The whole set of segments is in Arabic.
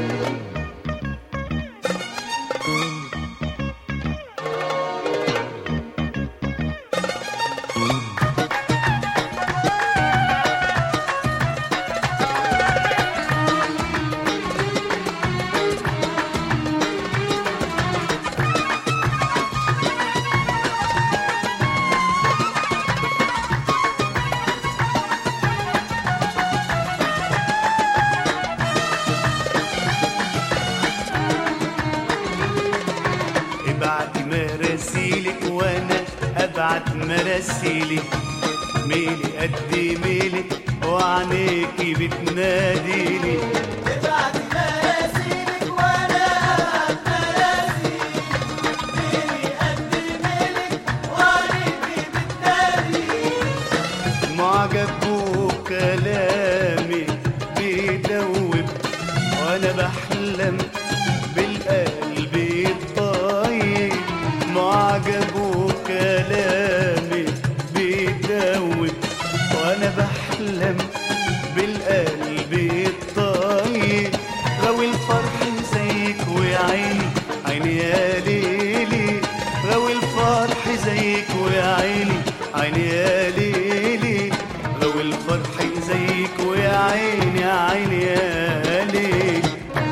ابعت مراسيلك وانا ابعت مراسيلي، ميلي قد ميلك وعينيكي بتناديلي. ابعت مراسيلك وانا ابعت مراسيلي، ميلي قد ميلك وعينيكي بتناديلي. معجب بكلامي بيدوب وانا بحلم بالقلب الطيب. معجب بكلامي بيدوب وانا بحلم بالقلب الطيب. غاوي الفرح زيك ويا عيني عيني يا ليلي، غاوي الفرح زيك ويا عيني عيني يا ليلي، غاوي الفرح زيك ويا عيني عيني يا ليلي.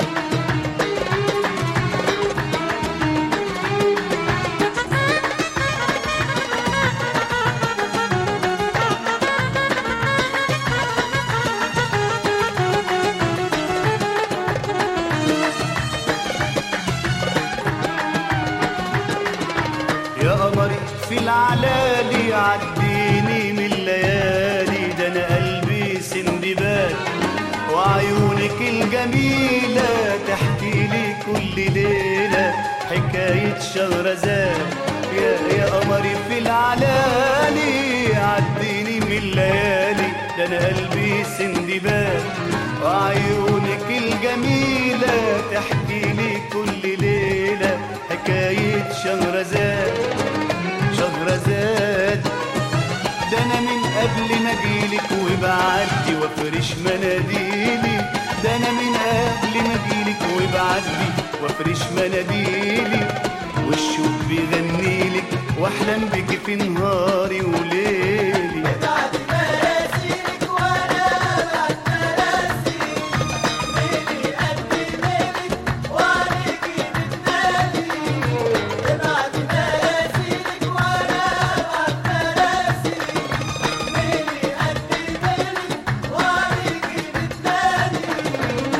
يا قمري في العلالي عديني من الليالي، ده انا قلبي سندباد وعيونك الجميلة تحكي لي كل ليلة حكاية شهرزاد. يا قمري في العلالي عديني من الليالي، ده انا قلبي سندباد وعيونك الجميلة تحكي لي كل ليلة حكاية شهرزاد. شهرزاد ده انا من قبل ما اجيلك وبعدي وافرش مناديلي، ده انا من قبل ما اجيلك وبعدي وافرش مناديلي. والشوق بيغنيلك واحلم بك في نهاري وليلي. ابعت مراسيلك وانا ابعت مراسيلي، ميلي قد ميلك وعينيكي بتناديلي. ابعت مراسيلك وانا ابعت مراسيلي، ميلي قد ميلك وعينيكي بتناديلي.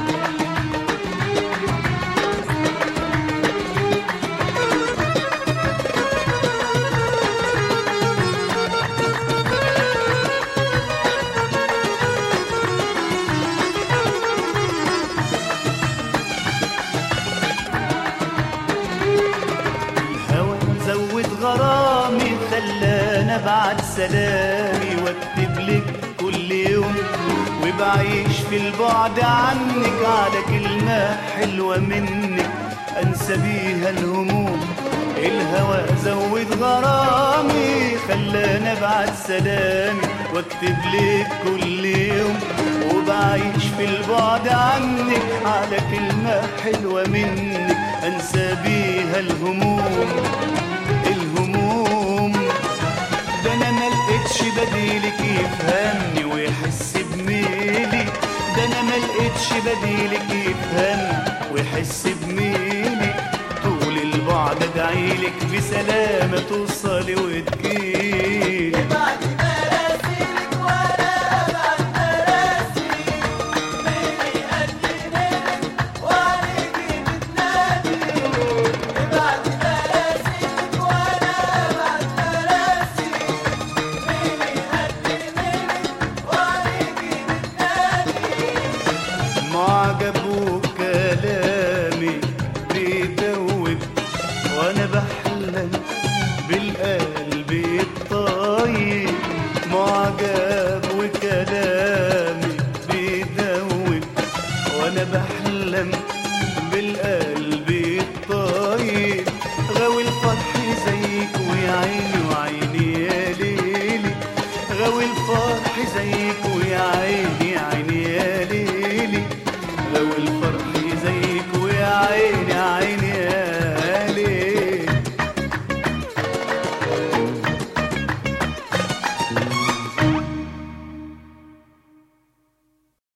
الهوى زود غرامي خلاني ابعت سلامي واكتب لك كل يوم، وبعيش في البعد عنك على كلمة حلوة منك انسى بيها الهموم. الهوى زود غرامي خلاني ابعت سلامي واكتب لك كل يوم، وبعيش في البعد عنك على كلمة حلوة منك انسى بيها الهموم. الهموم ده انا ملقتش بديلك يفهمني ويحس بميلي، ده انا ملقتش بديلك يفهمني ويحس بميلي. طول البعد ادعيلك بسلامة توصلي وتجيلي. ابعت